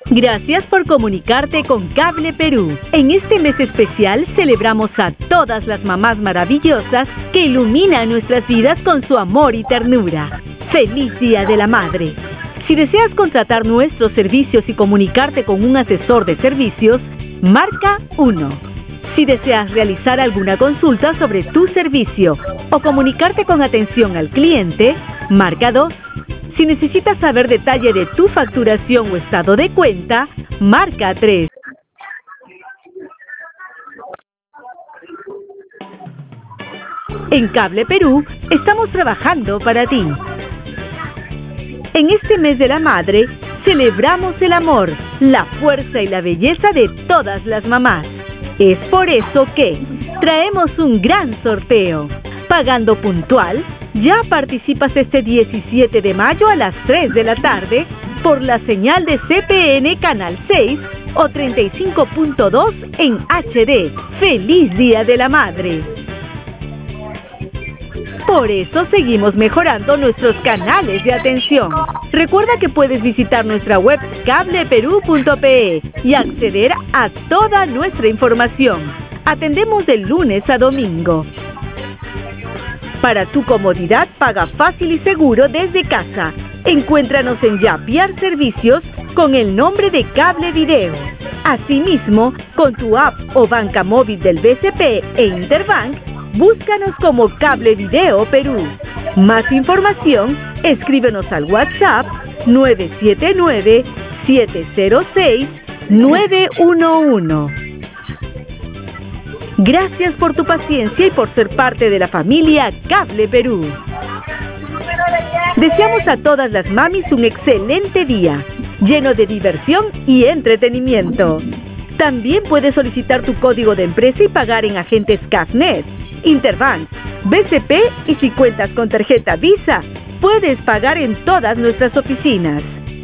Gracias por comunicarte con Cable Perú. En este mes especial celebramos a todas las mamás maravillosas que iluminan nuestras vidas con su amor y ternura. ¡Feliz Día de la Madre! Si deseas contratar nuestros servicios y comunicarte con un asesor de servicios, marca 1. Si deseas realizar alguna consulta sobre tu servicio o comunicarte con atención al cliente, marca 2. Si necesitas saber detalle de tu facturación o estado de cuenta, marca 3. En Cable Perú estamos trabajando para ti. En este mes de la madre, celebramos el amor, la fuerza y la belleza de todas las mamás. Es por eso que traemos un gran sorteo. Pagando puntual, ya participas este 17 de mayo a las 3 de la tarde por la señal de CPN Canal 6 o 35.2 en HD. ¡Feliz Día de la Madre! Por eso seguimos mejorando nuestros canales de atención. Recuerda que puedes visitar nuestra web cableperú.pe y acceder a toda nuestra información. Atendemos de lunes a domingo. Para tu comodidad, paga fácil y seguro desde casa. Encuéntranos en Yapiar Servicios con el nombre de Cable Video. Asimismo, con tu app o banca móvil del BCP e Interbank, búscanos como Cable Video Perú. Más información, escríbenos al WhatsApp 979-706-911. Gracias por tu paciencia y por ser parte de la familia Cable Perú. Deseamos a todas las mamis un excelente día, lleno de diversión y entretenimiento. También puedes solicitar tu código de empresa y pagar en agentes Cafnet, Interbank, BCP y si cuentas con tarjeta Visa, puedes pagar en todas nuestras oficinas.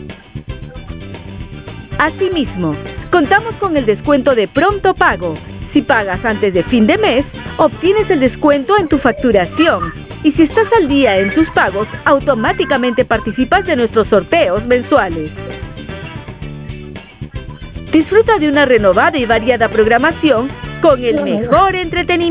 Asimismo, contamos con el descuento de pronto pago. Si pagas antes de fin de mes, obtienes el descuento en tu facturación. Y si estás al día en tus pagos, automáticamente participas de nuestros sorteos mensuales. Disfruta de una renovada y variada programación con el mejor entretenimiento.